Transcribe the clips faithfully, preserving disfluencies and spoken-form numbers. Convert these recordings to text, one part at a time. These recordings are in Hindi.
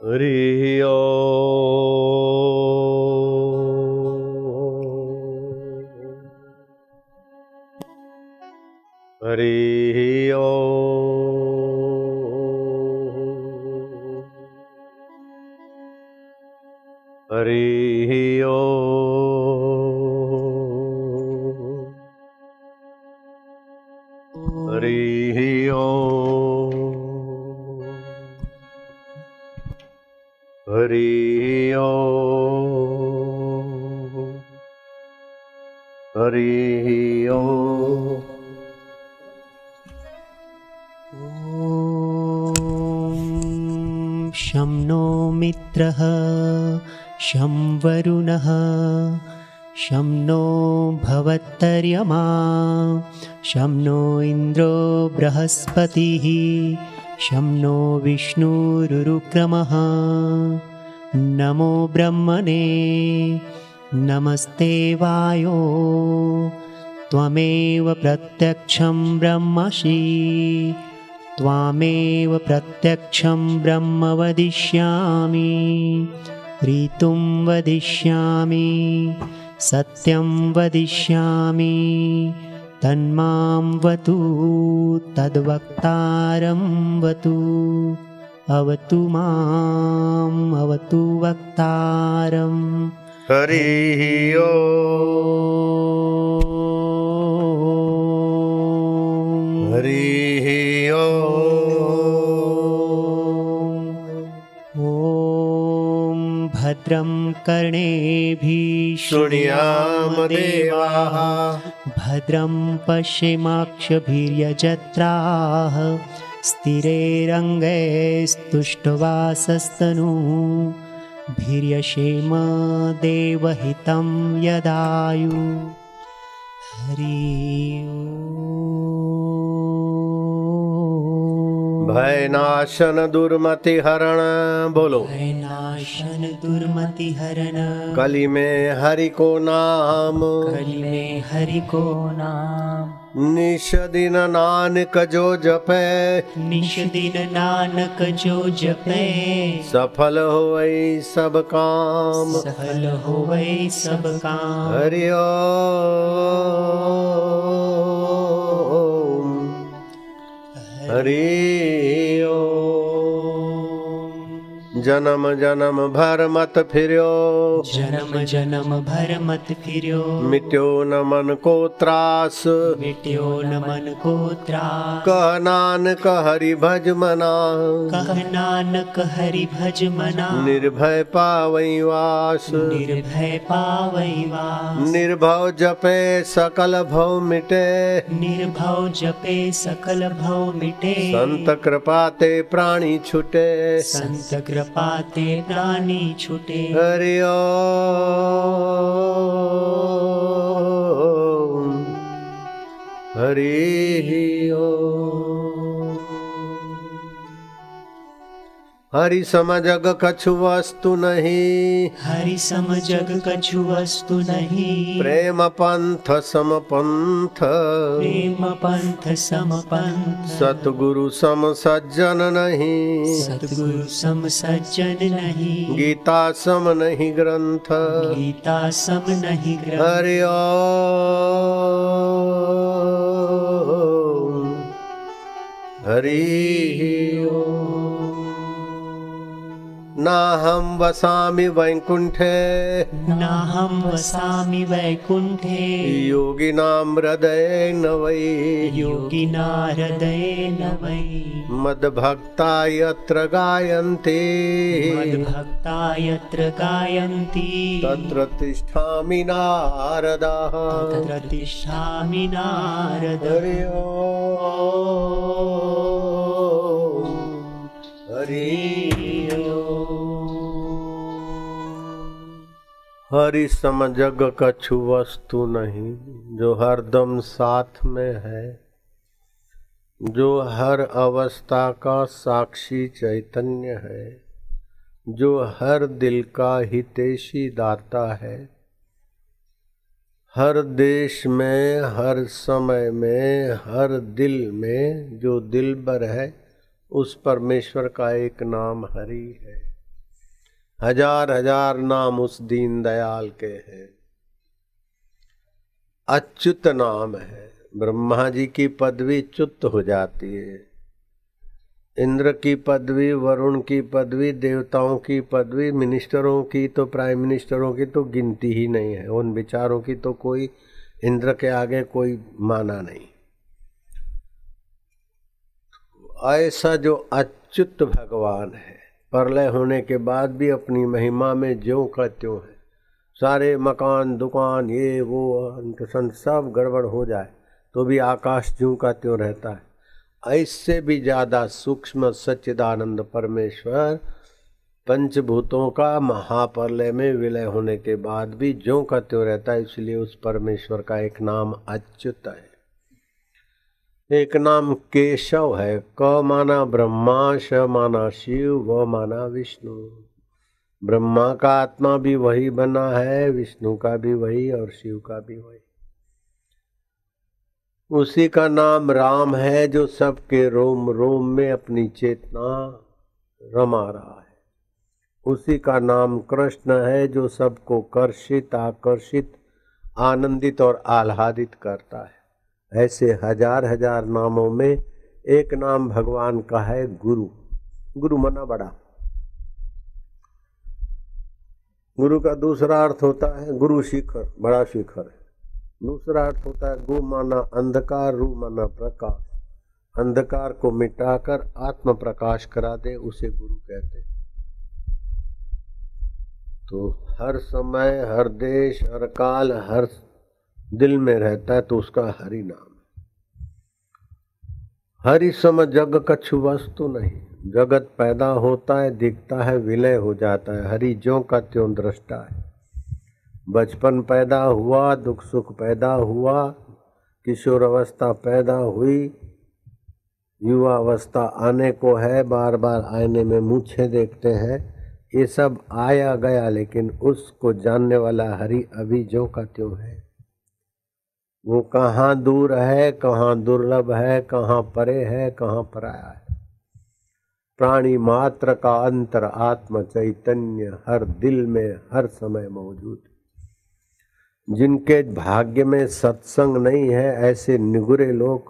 हरि ओम हरि ओम हरि ओम हरि ओम हरि ओम हरि ओम। ॐ शं नो मित्रः शं वरुणः शं नो भवत्तर्यमा शं नो इन्द्रो बृहस्पतिः शं नो विष्णुरुक्रमः। नमो ब्रह्मणे नमस्ते वायो त्वमेव प्रत्यक्षं ब्रह्मसि त्वामेव प्रत्यक्षं ब्रह्म वदिष्यामि ऋतुं वदिष्यामि सत्यं वदिष्यामि तन्मां वतु तद्वक्तारं वतु अवतु माम् अवतु वक्तारम्। हरि ओम हरि ओम। ॐ भद्रं कर्णेभिः शृणुयाम देवाः भद्रं पश्येमाक्षभिर्यजत्राः स्थिरैरङ्गैस्तुष्टुवासस्तनूभिर्यशेम देवहितं यदायु। हरि ओम। भयनाशन दुर्मति हरण बोलो भयनाशन दुर्मति हरण कली में हरि को नाम कली में हरि को नाम निश दिन नानक जो जपे निश दिन नानक जो जपे सफल होई सब काम सफल होवै सब काम। हरि ओम हरि ओम। जन्म जन्म भर मत फिर्यो जन्म जन्म भर मत फिर्यो मिट्यो न मन को त्रास मिट्यो न मन को त्रास। कह नानक हरि भज मना कह नानक हरि भज मना निर्भय पावई वास निर्भय पावै वास। निर्भव जपे सकल भव मिटे निर्भव जपे सकल भव मिटे संत कृपा ते प्राणी छुटे संत कृपा ते प्राणी छूटे। हरि ओम हरि ओम। हरि सम जग कछु वस्तु नहीं हरि सम जग कछु वस्तु नहीं प्रेम पंथ सम पंथ प्रेम पंथ सम पंथ सतगुरु सम सज्जन नहीं सतगुरु सम सज्जन नहीं गीता सम नहीं ग्रंथ गीता सम नहीं ग्रंथ। हरि ओम हरि ओम। ना हम वसामि वैकुंठे नाहं वसामि वैकुंठे योगिनां हृदये न वै योगिना हृदयेन वै मद्भक्ता यत्र गायन्ति मद्भक्ता यत्र गायन्ति तत्र तिष्ठामि नारदः तत्र तिष्ठामि नारद। हरि ओम हरि हरि सम जग कछु वस्तु नहीं जो हरदम साथ में है जो हर अवस्था का साक्षी चैतन्य है जो हर दिल का हितैषी दाता है हर देश में हर समय में हर दिल में जो दिलबर है उस परमेश्वर का एक नाम हरि है। हजार हजार नाम उस दीन दयाल के हैं। अच्युत नाम है। ब्रह्मा जी की पदवी च्युत हो जाती है, इंद्र की पदवी, वरुण की पदवी, देवताओं की पदवी, मिनिस्टरों की तो, प्राइम मिनिस्टरों की तो गिनती ही नहीं है। उन विचारों की तो कोई इंद्र के आगे कोई माना नहीं। ऐसा जो अच्युत भगवान है, प्रलय होने के बाद भी अपनी महिमा में ज्यों का त्यों है। सारे मकान दुकान ये वो अंत संत सब गड़बड़ हो जाए तो भी आकाश ज्यों का त्यों रहता है। ऐसे भी ज़्यादा सूक्ष्म सच्चिदानंद परमेश्वर पंचभूतों का महाप्रलय में विलय होने के बाद भी ज्यों का त्यों रहता है। इसलिए उस परमेश्वर का एक नाम अच्युत है, एक नाम केशव है। क माना ब्रह्मा, श माना शिव, व माना विष्णु। ब्रह्मा का आत्मा भी वही बना है, विष्णु का भी वही और शिव का भी वही। उसी का नाम राम है जो सबके रोम रोम में अपनी चेतना रमा रहा है। उसी का नाम कृष्ण है जो सबको कर्षित, आकर्षित, आनंदित और आह्लादित करता है। ऐसे हजार हजार नामों में एक नाम भगवान का है गुरु। गुरु मना बड़ा। गुरु का दूसरा अर्थ होता है गुरु शिखर, बड़ा शिखर है। दूसरा अर्थ होता है गु माना अंधकार, रू माना प्रकाश। अंधकार को मिटाकर आत्म प्रकाश करा दे उसे गुरु कहते हैं। तो हर समय, हर देश, हर काल, हर दिल में रहता है तो उसका हरि नाम है। हरि सम जग कछु वस्तु नहीं। जगत पैदा होता है, दिखता है, विलय हो जाता है। हरि ज्यों का त्यों दृष्टा है। बचपन पैदा हुआ, दुख सुख पैदा हुआ, किशोर अवस्था पैदा हुई, युवा अवस्था आने को है, बार बार आईने में मूछें देखते हैं, ये सब आया गया, लेकिन उसको जानने वाला हरि अभी ज्यों का त्यों है। वो कहाँ दूर है, कहाँ दुर्लभ है, कहाँ परे है, कहाँ पराया है। प्राणी मात्र का अंतर आत्म चैतन्य हर दिल में हर समय मौजूद। जिनके भाग्य में सत्संग नहीं है, ऐसे निगुरे लोग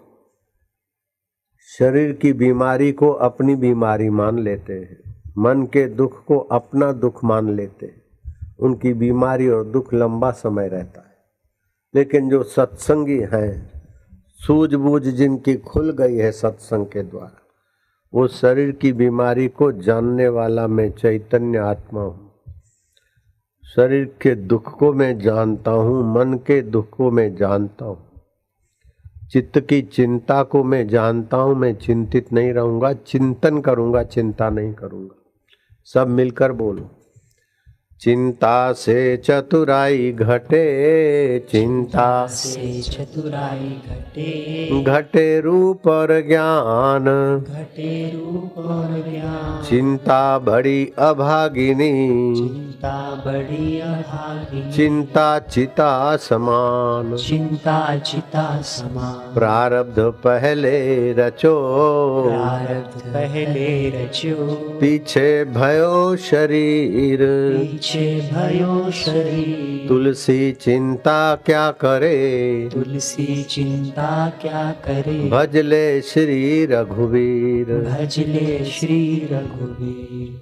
शरीर की बीमारी को अपनी बीमारी मान लेते हैं, मन के दुख को अपना दुख मान लेते हैं। उनकी बीमारी और दुख लंबा समय रहता है। लेकिन जो सत्संगी हैं, सूझबूझ जिनकी खुल गई है सत्संग के द्वारा, वो शरीर की बीमारी को जानने वाला मैं चैतन्य आत्मा हूँ। शरीर के दुख को मैं जानता हूँ, मन के दुख को मैं जानता हूँ, चित्त की चिंता को मैं जानता हूँ। मैं चिंतित नहीं रहूँगा, चिंतन करूँगा, चिंता नहीं करूँगा। सब मिलकर बोलो। चिंता से चतुराई घटे, चिंता से चतुराई घटे, घटे रूप और ज्ञान, घटे रूप और ज्ञान। चिंता बड़ी अभागिनी, चिंता बड़ी अभागिनी, चिंता चिता समान, चिंता चिता समान। प्रारब्ध पहले रचो, प्रारब्ध पहले रचो, पीछे भयो शरीर, पीछे भयो शरीर। तुलसी चिंता क्या करे, तुलसी चिंता क्या करे, भजले श्री रघुवीर। भजले श्री रघुवीर।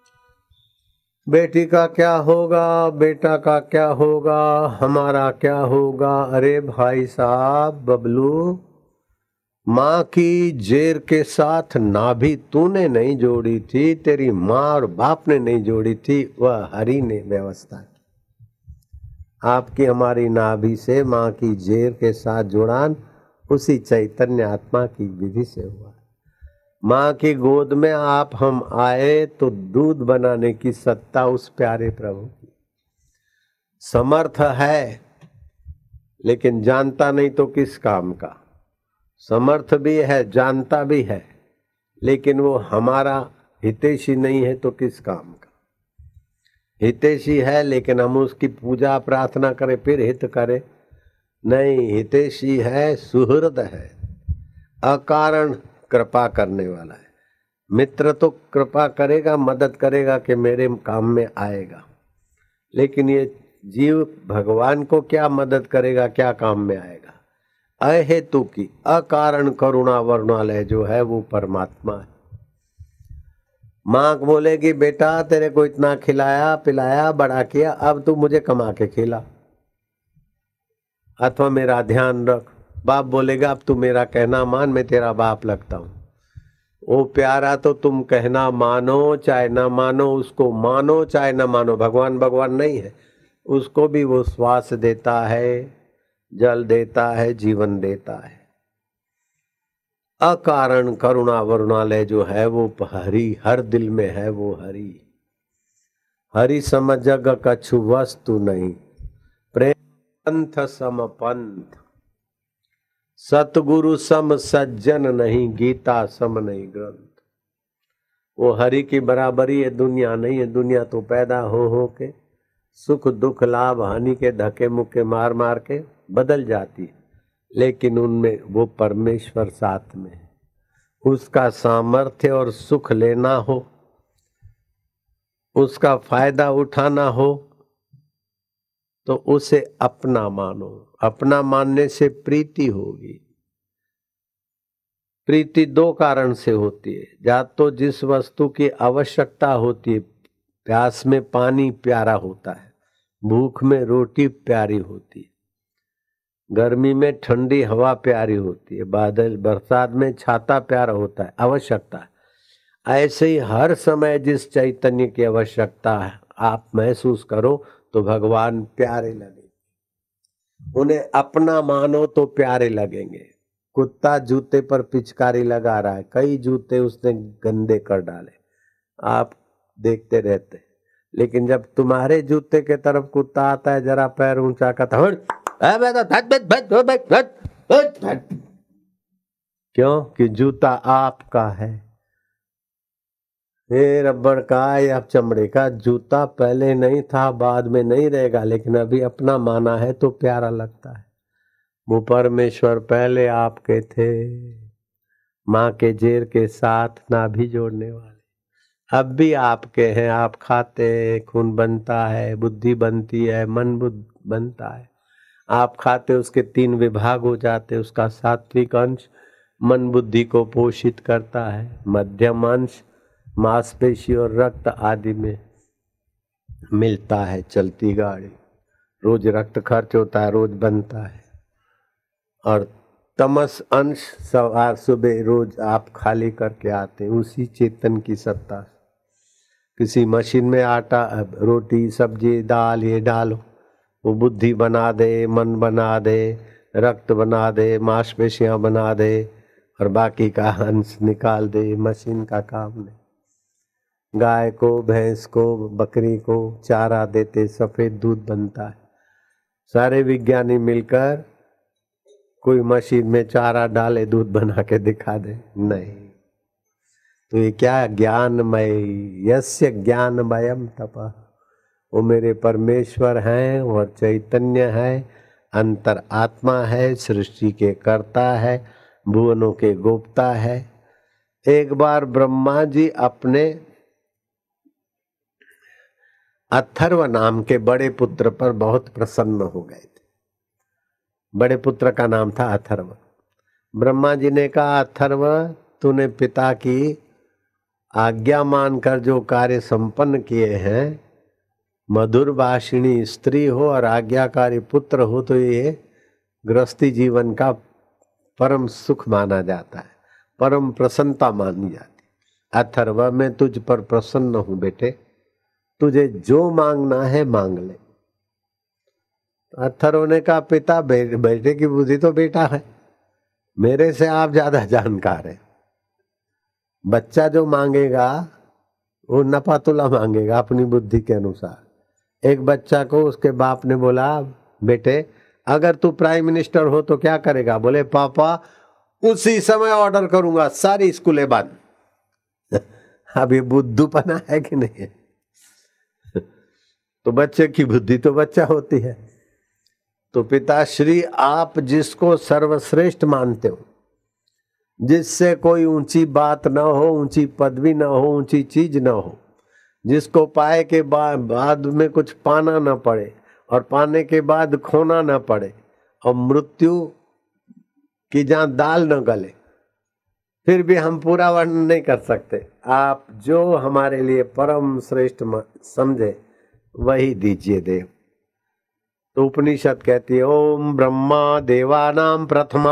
बेटी का क्या होगा, बेटा का क्या होगा, हमारा क्या होगा। अरे भाई साहब बबलू, माँ की जेर के साथ नाभि तूने नहीं जोड़ी थी, तेरी माँ और बाप ने नहीं जोड़ी थी, वह हरि ने व्यवस्था की। आपकी हमारी नाभि से माँ की जेर के साथ जुड़ान उसी चैतन्य आत्मा की विधि से हुआ। माँ की गोद में आप हम आए तो दूध बनाने की सत्ता उस प्यारे प्रभु की। समर्थ है लेकिन जानता नहीं तो किस काम का। समर्थ भी है, जानता भी है, लेकिन वो हमारा हितैषी नहीं है तो किस काम का। हितैषी है लेकिन हम उसकी पूजा प्रार्थना करें फिर हित करें नहीं। हितैषी है, सुहृद है, अकारण कृपा करने वाला है। मित्र तो कृपा करेगा, मदद करेगा कि मेरे काम में आएगा, लेकिन ये जीव भगवान को क्या मदद करेगा, क्या काम में आएगा? अहेतु की अकारण करुणा वरुणालय जो है वो परमात्मा है। माँ बोलेगी बेटा तेरे को इतना खिलाया पिलाया बड़ा किया, अब तू मुझे कमा के खिला अथवा मेरा ध्यान रख। बाप बोलेगा अब तू मेरा कहना मान, मैं तेरा बाप लगता हूँ। वो प्यारा तो तुम कहना मानो चाहे ना मानो, उसको मानो चाहे ना मानो। भगवान भगवान नहीं है, उसको भी वो श्वास देता है, जल देता है, जीवन देता है। अकारण करुणा वरुणालय जो है वो हरि, हर दिल में है वो हरि। हरि सम जग कछु वस्तु नहीं, प्रेम पंथ सम पंथ, सतगुरु सम सज्जन नहीं, गीता सम नहीं ग्रंथ। वो हरि की बराबरी है दुनिया नहीं है। दुनिया तो पैदा हो हो के सुख दुख लाभ हानि के धक्के मुक्के मार मार के बदल जाती है, लेकिन उनमें वो परमेश्वर साथ में है। उसका सामर्थ्य और सुख लेना हो, उसका फायदा उठाना हो तो उसे अपना मानो। अपना मानने से प्रीति होगी। प्रीति दो कारण से होती है, या तो जिस वस्तु की आवश्यकता होती है, प्यास में पानी प्यारा होता है, भूख में रोटी प्यारी होती है, गर्मी में ठंडी हवा प्यारी होती है, बादल बरसात में छाता प्यारा होता है, आवश्यकता। ऐसे ही हर समय जिस चैतन्य की आवश्यकता है आप महसूस करो तो भगवान प्यारे लगेंगे। उन्हें अपना मानो तो प्यारे लगेंगे। कुत्ता जूते पर पिचकारी लगा रहा है, कई जूते उसने गंदे कर डाले, आप देखते रहते, लेकिन जब तुम्हारे जूते के तरफ कुत्ता आता है जरा पैर ऊंचा करता है, क्यों कि जूता आपका है। ये रबड़ का या चमड़े का जूता पहले नहीं था, बाद में नहीं रहेगा, लेकिन अभी अपना माना है तो प्यारा लगता है। वो परमेश्वर पहले आपके थे, माँ के जेर के साथ नाभि जोड़ने वाले, अब भी आपके हैं। आप खाते, खून बनता है, बुद्धि बनती है, मन बुद्ध बनता है। आप खाते, उसके तीन विभाग हो जाते, उसका सात्विक अंश मन बुद्धि को पोषित करता है, मध्यम अंश मांसपेशी और रक्त आदि में मिलता है, चलती गाड़ी, रोज रक्त खर्च होता है, रोज बनता है, और तमस अंश सवार सुबह रोज आप खाली करके आते हैं उसी चेतन की सत्ता। किसी मशीन में आटा रोटी सब्जी दाल ये डालो, वो बुद्धि बना दे, मन बना दे, रक्त बना दे, मांसपेशियां बना दे, और बाकी का अंश निकाल दे। मशीन का काम नहीं। गाय को, भैंस को, बकरी को चारा देते, सफेद दूध बनता है। सारे विज्ञानी मिलकर कोई मशीन में चारा डाले दूध बना के दिखा दे? नहीं। तो ये क्या ज्ञानमय, यस्य ज्ञानमयम तपः, वो मेरे परमेश्वर हैं और चैतन्य है, अंतर आत्मा है, सृष्टि के कर्ता है, भुवनों के गोप्ता है। एक बार ब्रह्मा जी अपने अथर्व नाम के बड़े पुत्र पर बहुत प्रसन्न हो गए थे। बड़े पुत्र का नाम था अथर्व। ब्रह्मा जी ने कहा अथर्व, तूने पिता की आज्ञा मानकर जो कार्य संपन्न किए हैं, मधुर भाषिणी स्त्री हो और आज्ञाकारी पुत्र हो, तो ये गृहस्थी जीवन का परम सुख माना जाता है, परम प्रसन्नता मानी जाती। अथर्व, मैं तुझ पर प्रसन्न हूं बेटे, तुझे जो मांगना है मांग ले। अथर्व ने कहा पिता, बेटे की बुद्धि तो बेटा है, मेरे से आप ज्यादा जानकार है। बच्चा जो मांगेगा वो नफातुला मांगेगा अपनी बुद्धि के अनुसार। एक बच्चा को उसके बाप ने बोला बेटे अगर तू प्राइम मिनिस्टर हो तो क्या करेगा? बोले पापा उसी समय ऑर्डर करूंगा सारी स्कूलें बंद। अब ये बुद्धूपना है कि नहीं है? तो बच्चे की बुद्धि तो बच्चा होती है। तो पिताश्री, आप जिसको सर्वश्रेष्ठ मानते हो, जिससे कोई ऊंची बात न हो, ऊंची पदवी न हो, ऊंची चीज न हो, जिसको पाए के बाद बाद में कुछ पाना न पड़े और पाने के बाद खोना न पड़े और मृत्यु की जहाँ दाल न गले, फिर भी हम पूरा वर्णन नहीं कर सकते। आप जो हमारे लिए परम श्रेष्ठ समझे वही दीजिए देव। तो उपनिषद कहती है ओम ब्रह्मा देवानां प्रथमा,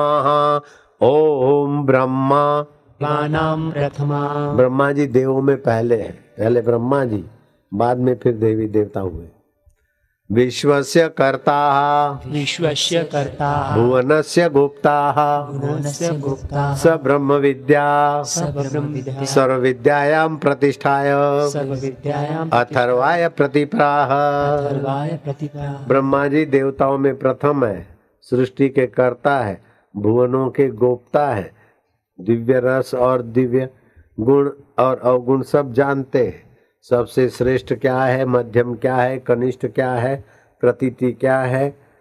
ओम ब्रह्मा देवानां प्रथमा। ब्रह्मा जी देवों में पहले है, पहले ब्रह्मा जी, बाद में फिर देवी देवता हुए। विश्वस्य कर्ता विश्वस्य कर्ता भुवनस्य गुप्ता भुवनस्य गुप्ता स ब्रह्म विद्या सर्वब्रह्मविद्या सर्वविद्यायां प्रतिष्ठाय सर्वविद्यायां अथर्वाय प्रतिप्राह। अथर्वाय प्रतिभा। ब्रह्मा जी देवताओं में प्रथम है, सृष्टि के कर्ता है, भुवनों के गोप्ता है, दिव्य रस और दिव्य गुण और अवगुण सब जानते हैं। सबसे श्रेष्ठ क्या है, मध्यम क्या है, कनिष्ठ क्या है, प्रतीति क्या है,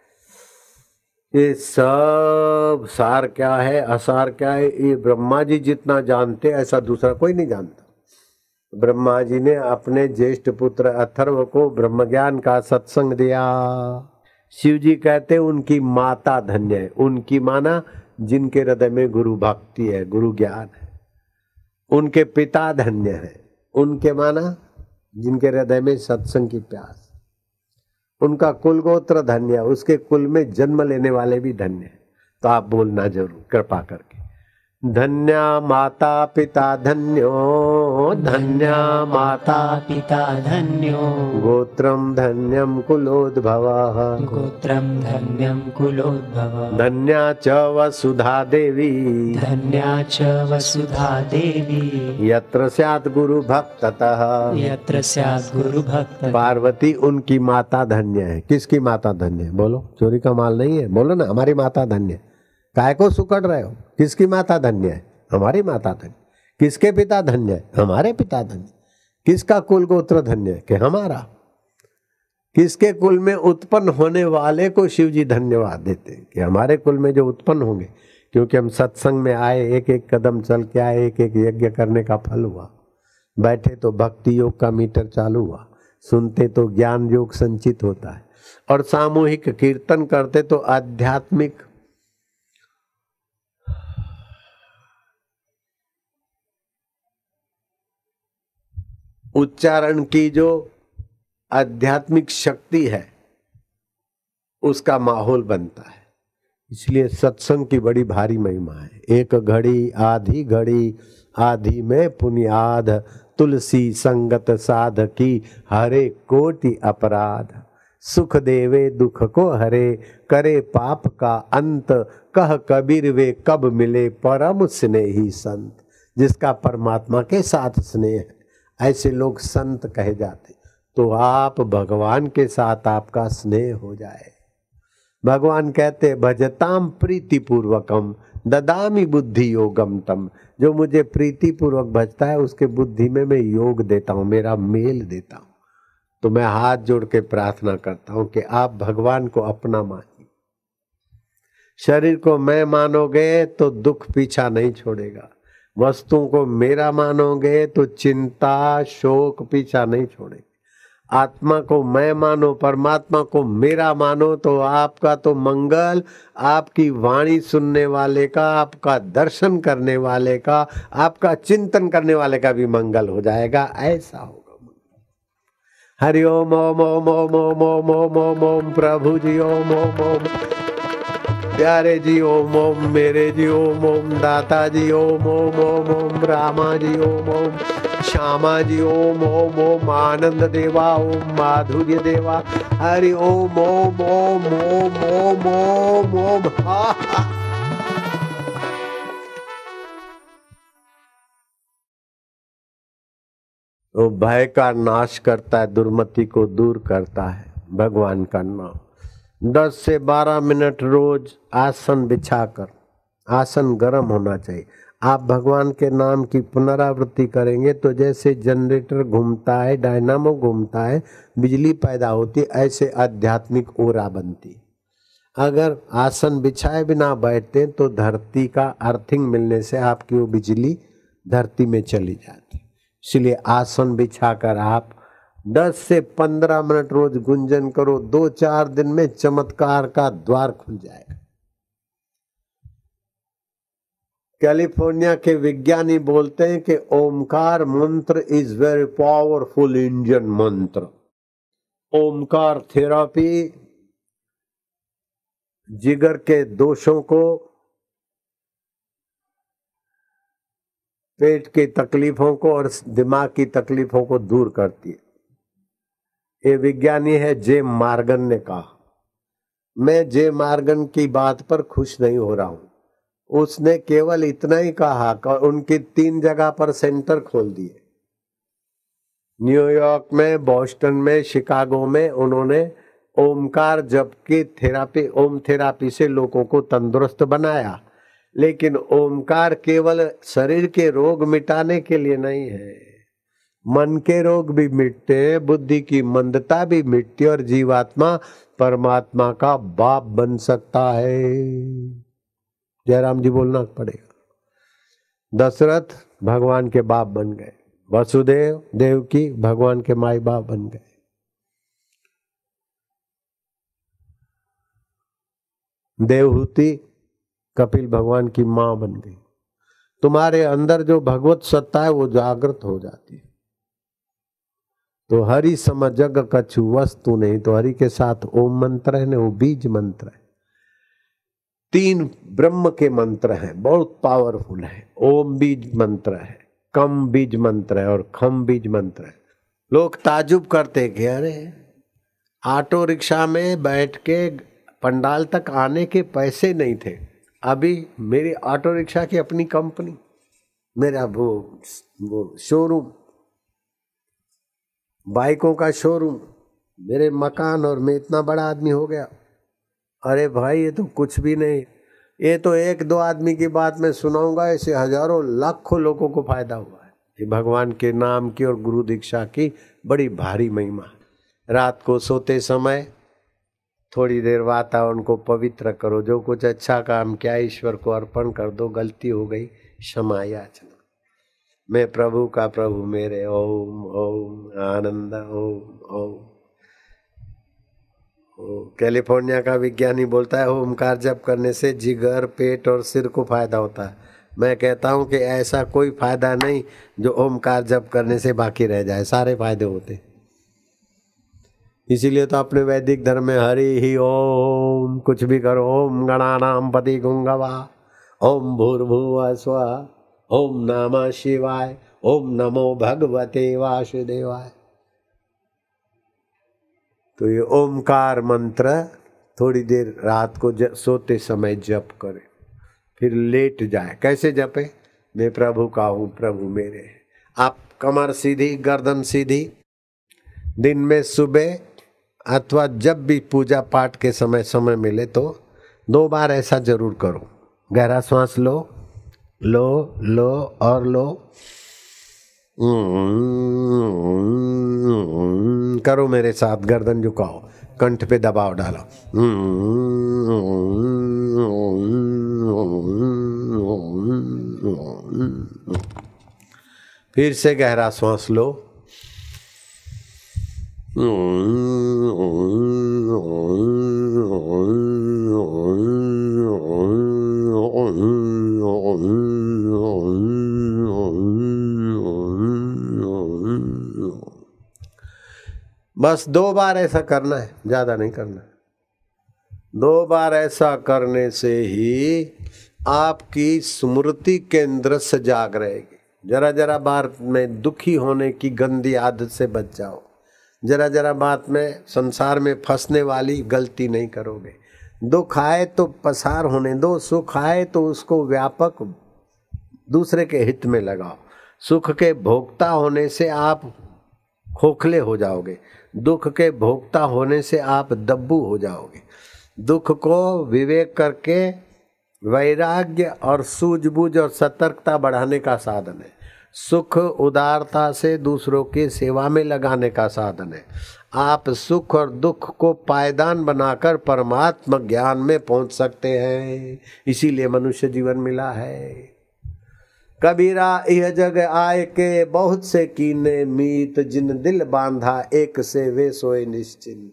ये सब सार क्या है, असार क्या है, ये ब्रह्मा जी जितना जानते ऐसा दूसरा कोई नहीं जानता। ब्रह्मा जी ने अपने ज्येष्ठ पुत्र अथर्व को ब्रह्म ज्ञान का सत्संग दिया। शिव जी कहते उनकी माता धन्य है, उनकी माना जिनके हृदय में गुरु भक्ति है, गुरु ज्ञान है। उनके पिता धन्य है, उनके माना जिनके हृदय में सत्संग की प्यास। उनका कुल गोत्र धन्य है, उसके कुल में जन्म लेने वाले भी धन्य है। तो आप बोलना जरूर कृपा करके, धन्या माता पिता धन्यो, धन्या माता पिता धन्यो, गोत्रम धन्यम कुलोद्भवः, गोत्रम धन्यम कुलोद्भवः, धन्या च वसुधा देवी, धन्या च वसुधा देवी, यत्र स्यात् गुरु भक्ततः, यत्र स्यात् गुरु भक्त। पार्वती उनकी माता धन्य है। किसकी माता धन्य है? बोलो, चोरी का माल नहीं है, बोलो ना, हमारी माता धन्य है। काय को सुकड़ रहे हो? किसकी माता धन्य है? हमारी माता धन्य। किसके पिता धन्य है? हमारे पिता धन्य। किसका कुल गोत्र धन्य है? कि हमारा। किसके कुल में उत्पन्न होने वाले को शिव जी धन्यवाद देते हैं कि हमारे कुल में जो उत्पन्न होंगे, क्योंकि हम सत्संग में आए, एक एक कदम चल के आए, एक एक यज्ञ करने का फल हुआ। बैठे तो भक्ति योग का मीटर चालू हुआ, सुनते तो ज्ञान योग संचित होता है, और सामूहिक कीर्तन करते तो आध्यात्मिक उच्चारण की जो आध्यात्मिक शक्ति है उसका माहौल बनता है। इसलिए सत्संग की बड़ी भारी महिमा है। एक घड़ी आधी घड़ी आधी में पुनियाद, तुलसी संगत साध की हरे कोटि अपराध, सुख देवे दुख को हरे करे पाप का अंत, कह कबीर वे कब मिले परम स्नेही संत। जिसका परमात्मा के साथ स्नेह है ऐसे लोग संत कहे जाते। तो आप भगवान के साथ आपका स्नेह हो जाए। भगवान कहते भजताम प्रीति पूर्वकम ददामी बुद्धि योगम तम। जो मुझे प्रीति पूर्वक भजता है उसके बुद्धि में मैं योग देता हूँ, मेरा मेल देता हूँ। तो मैं हाथ जोड़ के प्रार्थना करता हूँ कि आप भगवान को अपना मानिए। शरीर को मैं मानोगे तो दुख पीछा नहीं छोड़ेगा, वस्तुओं को मेरा मानोगे तो चिंता शोक पीछा नहीं छोड़ेगी। आत्मा को मैं मानो, परमात्मा को मेरा मानो तो आपका तो मंगल, आपकी वाणी सुनने वाले का, आपका दर्शन करने वाले का, आपका चिंतन करने वाले का भी मंगल हो जाएगा। ऐसा होगा। हरि ओम ओम ओम ओम ओम ओम ओम ओम ओम प्रभु जी ओम ओम ओम, प्यारे जी ओम ओम, मेरे जी ओम ओम, दाता जी ओम ओम ओम ओम, रामा जी ओम ओम, श्यामा जी ओम ओम ओम, आनंद देवा ओम, माधुर्य देवा हरि ओम ओम ओम ओम ओम ओम ओम। हा हा। वो भय का नाश करता है, दुर्मति को दूर करता है भगवान का नाम। दस से बारह मिनट रोज आसन बिछाकर, आसन गर्म होना चाहिए। आप भगवान के नाम की पुनरावृत्ति करेंगे तो जैसे जनरेटर घूमता है, डायनामो घूमता है, बिजली पैदा होती, ऐसे आध्यात्मिक ओरा बनती। अगर आसन बिछाए बिना बैठते तो धरती का अर्थिंग मिलने से आपकी वो बिजली धरती में चली जाती। इसलिए आसन बिछाकर आप दस से पंद्रह मिनट रोज गुंजन करो, दो चार दिन में चमत्कार का द्वार खुल जाएगा। कैलिफोर्निया के विज्ञानी बोलते हैं कि ओमकार मंत्र इज वेरी पावरफुल इंडियन मंत्र। ओमकार थेरापी जिगर के दोषों को, पेट की तकलीफों को और दिमाग की तकलीफों को दूर करती है। ये विज्ञानी है जे मार्गन ने कहा। मैं जे मार्गन की बात पर खुश नहीं हो रहा हूं। उसने केवल इतना ही कहा कि उनकी तीन जगह पर सेंटर खोल दिए, न्यूयॉर्क में, बोस्टन में, शिकागो में। उन्होंने ओमकार जप की थेरापी, ओम थेरापी से लोगों को तंदुरुस्त बनाया। लेकिन ओमकार केवल शरीर के रोग मिटाने के लिए नहीं है, मन के रोग भी मिटते हैं, बुद्धि की मंदता भी मिटती है और जीवात्मा परमात्मा का बाप बन सकता है। जयराम जी बोलना पड़ेगा। दशरथ भगवान के बाप बन गए, वसुदेव देवकी भगवान के माई बाप बन गए। देवहूति कपिल भगवान की मां बन गई। तुम्हारे अंदर जो भगवत सत्ता है वो जागृत हो जाती है। तो हरि सम जग कछु वस्तु नहीं, तो हरि के साथ ओम मंत्र है ना, वो बीज मंत्र है। तीन ब्रह्म के मंत्र हैं, बहुत पावरफुल है। ओम बीज मंत्र है, कम बीज मंत्र है और खम बीज मंत्र है। लोग ताजुब करते कि अरे ऑटो रिक्शा में बैठ के पंडाल तक आने के पैसे नहीं थे। अभी मेरी ऑटो रिक्शा की अपनी कंपनी, मेरा वो वो शोरूम, बाइकों का शोरूम, मेरे मकान, और मैं इतना बड़ा आदमी हो गया। अरे भाई ये तो कुछ भी नहीं। ये तो एक दो आदमी की बात मैं सुनाऊंगा, ऐसे हजारों लाखों लोगों को फायदा हुआ है। ये भगवान के नाम की और गुरु दीक्षा की बड़ी भारी महिमा है। रात को सोते समय थोड़ी देर वातावरण को पवित्र करो। जो कुछ अच्छा काम किया ईश्वर को अर्पण कर दो। गलती हो गई क्षमा याचना। मैं प्रभु का प्रभु मेरे। ओम ओम आनंद ओम ओम। कैलिफोर्निया का विज्ञानी बोलता है ओमकार जप करने से जिगर, पेट और सिर को फायदा होता है। मैं कहता हूँ कि ऐसा कोई फायदा नहीं जो ओमकार जप करने से बाकी रह जाए, सारे फायदे होते। इसीलिए तो अपने वैदिक धर्म में हरि ही ओम, कुछ भी करो, ओम गणानाम पति गुंगवा, ओम भूर्भुवः स्वः, ओम नमः शिवाय, ओम नमो भगवते वासुदेवाय। तो ये ओमकार मंत्र थोड़ी देर रात को सोते समय जप करें, फिर लेट जाए। कैसे जपे? मैं प्रभु का हूँ, प्रभु मेरे। आप कमर सीधी, गर्दन सीधी, दिन में सुबह अथवा जब भी पूजा पाठ के समय समय मिले तो दो बार ऐसा जरूर करो। गहरा सांस लो, लो लो और लो। करो मेरे साथ, गर्दन झुकाओ, कंठ पे दबाव डालो। फिर से गहरा सांस लो। बस दो बार ऐसा करना है, ज्यादा नहीं करना। दो बार ऐसा करने से ही आपकी स्मृति केंद्र से जाग रहेगी। जरा जरा बार में दुखी होने की गंदी आदत से बच जाओ। जरा जरा बात में संसार में फंसने वाली गलती नहीं करोगे। दुख आए तो पसार होने दो, सुख आए तो उसको व्यापक दूसरे के हित में लगाओ। सुख के भोक्ता होने से आप खोखले हो जाओगे, दुख के भोक्ता होने से आप दब्बू हो जाओगे। दुख को विवेक करके वैराग्य और सूझबूझ और सतर्कता बढ़ाने का साधन है। सुख उदारता से दूसरों की सेवा में लगाने का साधन है। आप सुख और दुख को पायदान बनाकर परमात्मा ज्ञान में पहुंच सकते हैं। इसीलिए मनुष्य जीवन मिला है। कबीरा यह जग आए के बहुत से कीने मीत, जिन दिल बांधा एक से वे सोए निश्चिंत।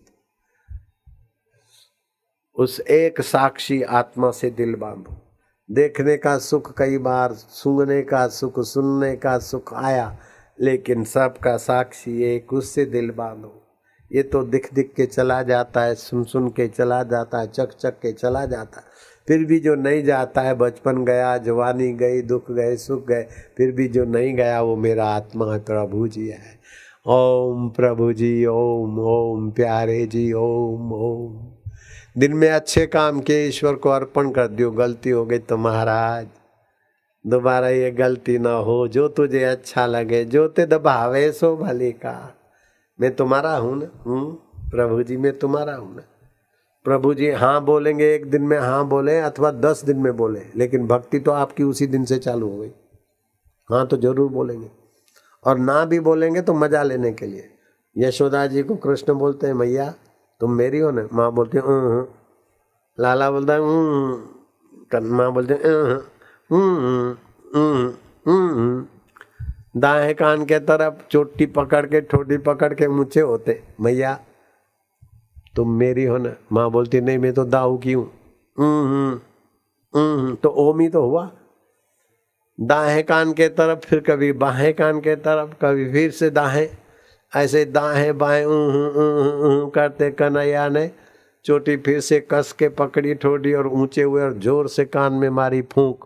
उस एक साक्षी आत्मा से दिल बांधो। देखने का सुख कई बार, सूंघने का सुख, सुनने का सुख आया, लेकिन सबका साक्षी एक, उससे दिल बांधो। ये तो दिख दिख के चला जाता है, सुन सुन के चला जाता है, चक चक के चला जाता है। फिर भी जो नहीं जाता है, बचपन गया, जवानी गई, दुख गए, सुख गए, फिर भी जो नहीं गया वो मेरा आत्मा है, प्रभु जी है। ओम प्रभु जी, ओम ओम प्यारे जी, ओम ओम। दिन में अच्छे काम के ईश्वर को अर्पण कर दियो। गलती हो गई तो महाराज दोबारा ये गलती ना हो, जो तुझे अच्छा लगे, जो ते दबावे सो भले का। मैं तुम्हारा हूँ ना, हूँ प्रभु जी, मैं तुम्हारा हूँ ना। प्रभु जी हाँ बोलेंगे, एक दिन में हाँ बोले अथवा दस दिन में बोले, लेकिन भक्ति तो आपकी उसी दिन से चालू हो गई। हाँ तो जरूर बोलेंगे, और ना भी बोलेंगे तो मजा लेने के लिए। यशोदा जी को कृष्ण बोलते हैं मैया तुम मेरी हो ना, माँ बोलती है हूँ। लाला बोलता है हूँ, माँ बोलते हैं हूँ। दाएं कान के तरफ चोटी पकड़ के, ठोडी पकड़ के मुझे होते मैया तुम मेरी हो ना, माँ बोलती नहीं मैं तो दाऊ की हूँ। तो ओम ही तो हुआ। दाएं कान के तरफ, फिर कभी बाएं कान के तरफ, कभी फिर से दाएं, ऐसे दाएं बाएं ऊँ ऊँ करते कन्हैया ने चोटी फिर से कस के पकड़ी ठोडी और ऊंचे हुए और जोर से कान में मारी फूंक,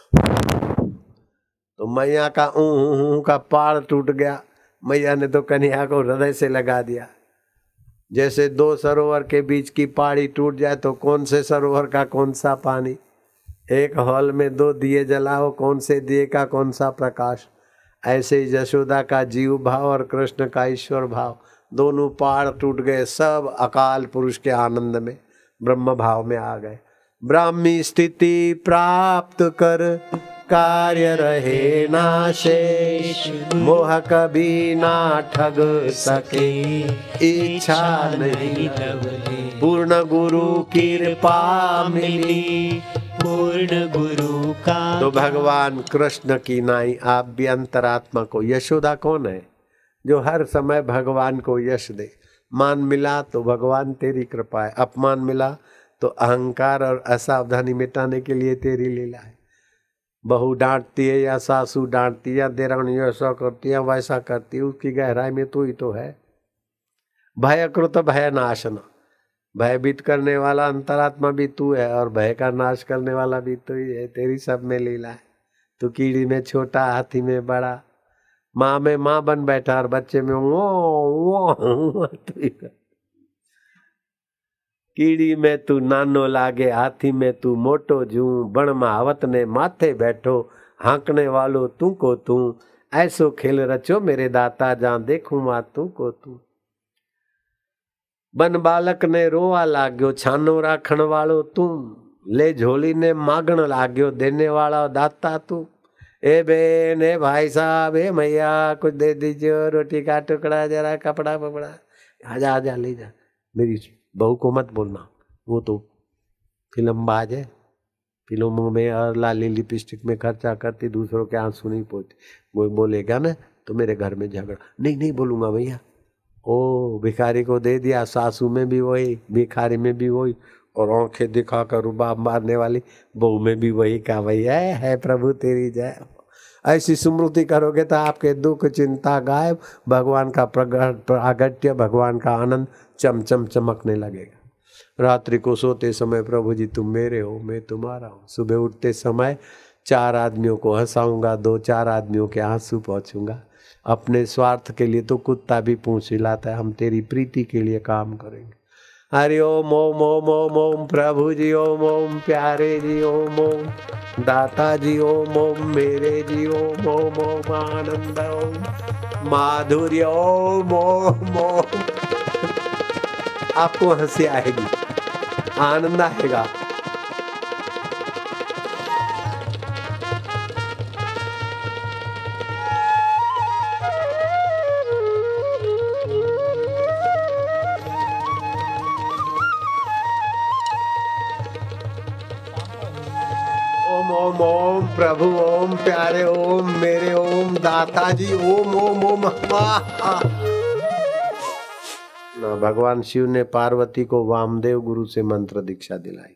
तो मैया का ऊँ का पार टूट गया। मैया ने तो कन्हैया को हृदय से लगा दिया। जैसे दो सरोवर के बीच की पहाड़ी टूट जाए तो कौन से सरोवर का कौन सा पानी। एक हॉल में दो दिए जलाओ, कौन से दिए का कौन सा प्रकाश। ऐसे ही यशोदा का जीव भाव और कृष्ण का ईश्वर भाव, दोनों पहाड़ टूट गए। सब अकाल पुरुष के आनंद में ब्रह्म भाव में आ गए। ब्राह्मी स्थिति प्राप्त कर कार्य रहे ना शेष, मोह कभी ना ठग सके इच्छा नहीं लगे। पूर्ण गुरु कृपा मिली, पूर्ण गुरु का। तो भगवान कृष्ण की नाई आप भी अंतरात्मा को। यशोदा कौन है? जो हर समय भगवान को यश दे। मान मिला तो भगवान तेरी कृपा है, अपमान मिला तो अहंकार और असावधानी मिटाने के लिए तेरी लीला है। बहू डांटती है या सासू डांटती है या देरानी ऐसा करती है वैसा करती है, उसकी गहराई में तू ही तो है। भय कृत भय नाशना, भयभीत करने वाला अंतरात्मा भी तू है और भय का नाश करने वाला भी तू ही है। तेरी सब में लीला है। तू कीड़ी में छोटा, हाथी में बड़ा, माँ में माँ बन बैठा और बच्चे में वो वो कीड़ी में तू नानो लागे, हाथी में तू मोटो जू, बण महावत ने माथे बैठो, हाँकने वालो तू को तू। ऐसो खेल रचो मेरे दाता, जहाँ देखूं माँ तू को तू। बन बालक ने रोवा लाग्यो, छानो राखण वालो तू। ले झोली ने मागण लाग्यो, देने वाला दाता तू। ए बेन, ए भाई साहब, ए मैया कुछ दे दीजिए, रोटी का टुकड़ा, जरा कपड़ा पपड़ा, आजा आजा ले जा। मेरी बहू को मत बोलना, वो तो फिल्म बाज है, फिल्मों में और लाली लिपस्टिक में खर्चा करती, दूसरों के आंसू नहीं पोती। वो बोलेगा ना तो मेरे घर में झगड़ा। नहीं नहीं बोलूँगा भैया। ओ भिखारी को दे दिया, सासू में भी वही, भिखारी में भी वही, और आंखें दिखाकर रुबाब मारने वाली बहू में भी वही। का भैया है प्रभु तेरी जय। ऐसी स्मृति करोगे तो आपके दुख चिंता गायब, भगवान का प्रागट्य, भगवान का आनंद चमचम चमकने लगेगा। रात्रि को सोते समय प्रभु जी तुम मेरे हो, मैं तुम्हारा हूँ। सुबह उठते समय चार आदमियों को हंसाऊंगा, दो चार आदमियों के आंसू पहुँचूंगा। अपने स्वार्थ के लिए तो कुत्ता भी पूंछ हिलाता है, हम तेरी प्रीति के लिए काम करेंगे। हरि ओम ओम ओम ओम ओम प्रभु जी ओम ओम प्यारे जी ओम ओम दाता जी ओम ओम मेरे जी ओम ओम ओम आनंद ओम माधुर्य ओम ओम ओम। आपको हंसी आएगी, आनंद आएगा। ओम ओम प्रभु ओम प्यारे ओम मेरे ओम दाता जी ओम ओम ओम। ना भगवान शिव ने पार्वती को वामदेव गुरु से मंत्र दीक्षा दिलाई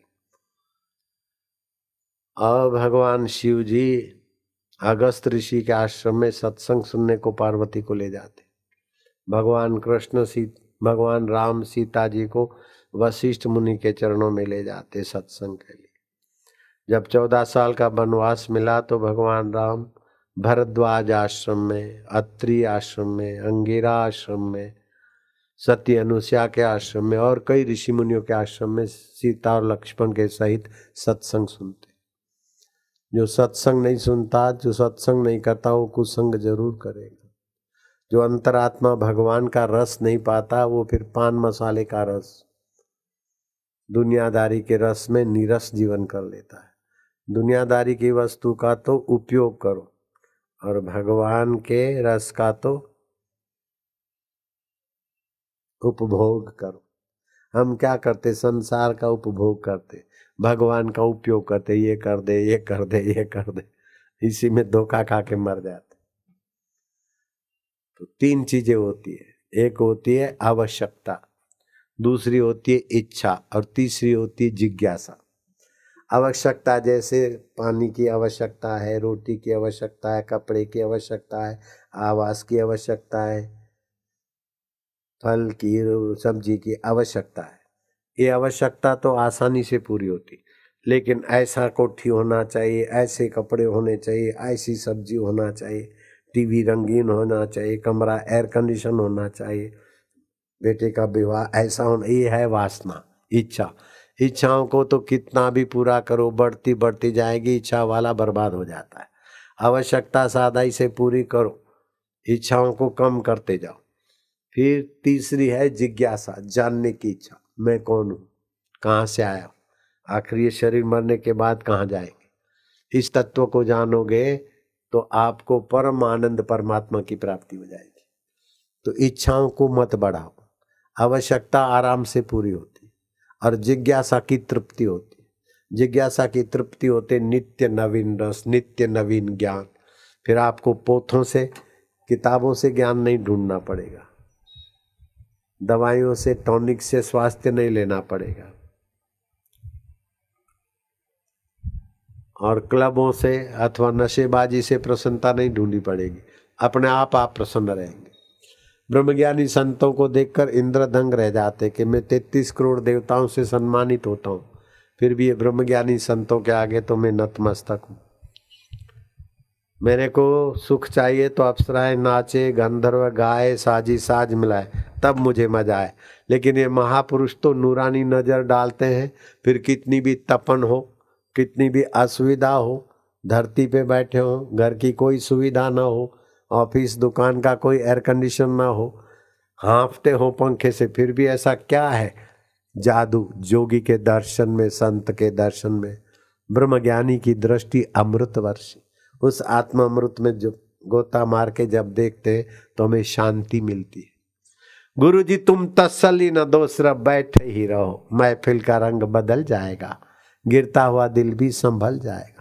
और भगवान शिव जी अगस्त ऋषि के आश्रम में सत्संग सुनने को पार्वती को ले जाते। भगवान कृष्ण सी भगवान राम सीता जी को वशिष्ठ मुनि के चरणों में ले जाते सत्संग के लिए। जब चौदह साल का वनवास मिला तो भगवान राम भरद्वाज आश्रम में, अत्रि आश्रम में, अंगिरा आश्रम में, सती अनुसुया के आश्रम में और कई ऋषि मुनियों के आश्रम में सीता और लक्ष्मण के सहित सत्संग सुनते। जो सत्संग नहीं सुनता, जो सत्संग नहीं करता, वो कुसंग जरूर करेगा। जो अंतरात्मा भगवान का रस नहीं पाता, वो फिर पान मसाले का रस, दुनियादारी के रस में नीरस जीवन कर लेता है। दुनियादारी की वस्तु का तो उपयोग करो और भगवान के रस का तो उपभोग करो। हम क्या करते? संसार का उपभोग करते, भगवान का उपयोग करते। ये कर दे, ये कर दे, ये कर दे, इसी में धोखा खा के मर जाते। तो तीन चीजें होती है, एक होती है आवश्यकता, दूसरी होती है इच्छा और तीसरी होती है जिज्ञासा। आवश्यकता जैसे पानी की आवश्यकता है, रोटी की आवश्यकता है, कपड़े की आवश्यकता है, आवास की आवश्यकता है, फल की सब्जी की आवश्यकता है। ये आवश्यकता तो आसानी से पूरी होती, लेकिन ऐसा कोठी होना चाहिए, ऐसे कपड़े होने चाहिए, ऐसी सब्जी होना चाहिए, टीवी रंगीन होना चाहिए, कमरा एयर कंडीशन होना चाहिए, बेटे का विवाह ऐसा होना, ये है वासना, इच्छा। इच्छाओं को तो कितना भी पूरा करो बढ़ती बढ़ती जाएगी, इच्छा वाला बर्बाद हो जाता है। आवश्यकता सादाई से पूरी करो, इच्छाओं को कम करते जाओ। फिर तीसरी है जिज्ञासा, जानने की इच्छा, मैं कौन हूँ, कहाँ से आया हूँ, आखिर ये शरीर मरने के बाद कहाँ जाएंगे। इस तत्व को जानोगे तो आपको परम आनंद परमात्मा की प्राप्ति हो जाएगी। तो इच्छाओं को मत बढ़ाओ, आवश्यकता आराम से पूरी होती और जिज्ञासा की तृप्ति होती। जिज्ञासा की तृप्ति होते नित्य नवीन रस, नित्य नवीन ज्ञान। फिर आपको पोथों से, किताबों से ज्ञान नहीं ढूंढना पड़ेगा, दवाइयों से, टॉनिक से स्वास्थ्य नहीं लेना पड़ेगा, और क्लबों से अथवा नशेबाजी से प्रसन्नता नहीं ढूंढनी पड़ेगी। अपने आप आप प्रसन्न रहेंगे। ब्रह्मज्ञानी संतों को देखकर इंद्र दंग रह जाते कि मैं तैतीस करोड़ देवताओं से सम्मानित होता हूँ, फिर भी ये ब्रह्मज्ञानी संतों के आगे तो मैं नतमस्तक हूँ। मेरे को सुख चाहिए तो अप्सराएं नाचे, गंधर्व गाए, साजी साज मिलाए, तब मुझे मजा आए। लेकिन ये महापुरुष तो नूरानी नजर डालते हैं, फिर कितनी भी तपन हो, कितनी भी असुविधा हो, धरती पे बैठे हो, घर की कोई सुविधा ना हो, ऑफिस दुकान का कोई एयर कंडीशन ना हो, हाँफते हो पंखे से, फिर भी ऐसा क्या है जादू जोगी के दर्शन में, संत के दर्शन में। ब्रह्मज्ञानी की दृष्टि अमृत वर्षी, उस आत्मा अमृत में जो गोता मार के जब देखते तो हमें शांति मिलती है। गुरु जी तुम तसल्ली न दो, सिर्फ बैठे ही रहो, महफिल का रंग बदल जाएगा, गिरता हुआ दिल भी संभल जाएगा।